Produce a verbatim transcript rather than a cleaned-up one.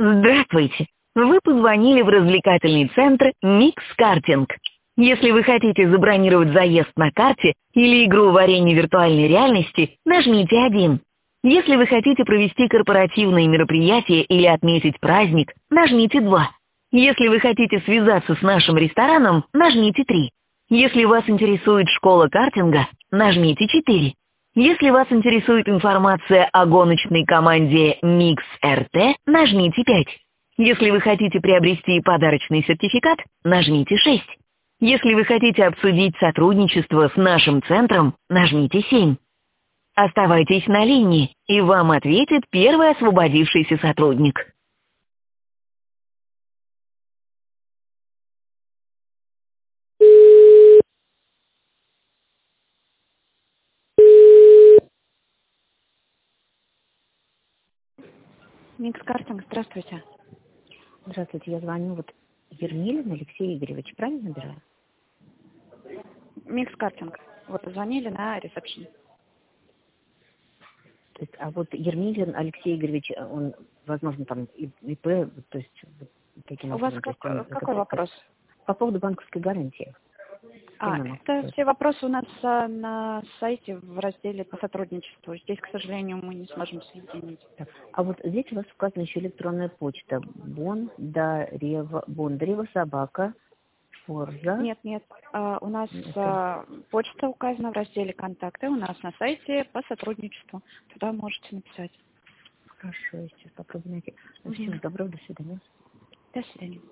Здравствуйте! Вы позвонили в развлекательный центр «Микс Картинг». Если вы хотите забронировать заезд на карте или игру варенье виртуальной реальности, нажмите один. Если вы хотите провести корпоративные мероприятия или отметить праздник, нажмите два. Если вы хотите связаться с нашим рестораном, нажмите три. Если вас интересует школа картинга, нажмите четыре. Если вас интересует информация о гоночной команде «Микс эр тэ», нажмите пять. Если вы хотите приобрести подарочный сертификат, нажмите шесть. Если вы хотите обсудить сотрудничество с нашим центром, нажмите семь. Оставайтесь на линии, и вам ответит первый освободившийся сотрудник. Микс Картинг, здравствуйте. Здравствуйте, я звоню вот Ермилин Алексей Игоревич, правильно набираю? Микс Картинг. Вот звонили на ресепшн. То есть, а вот Ермилин Алексей Игоревич, он, возможно, там И П, то есть вот таким У образом. вас То есть как, он, какой это, вопрос? по поводу банковской гарантии. А, Именно. это все вопросы у нас а, на сайте в разделе по сотрудничеству. Здесь, к сожалению, мы не сможем соединить. Так. А вот здесь у вас указана еще электронная почта. Бондарева, Бондарева собака, Форза. Нет, нет. А, у нас Это... а, почта указана в разделе «Контакты». У нас на сайте по сотрудничеству. Туда можете написать. Хорошо, я сейчас попробую найти. Ну, Угу. всего доброго, до свидания. До свидания.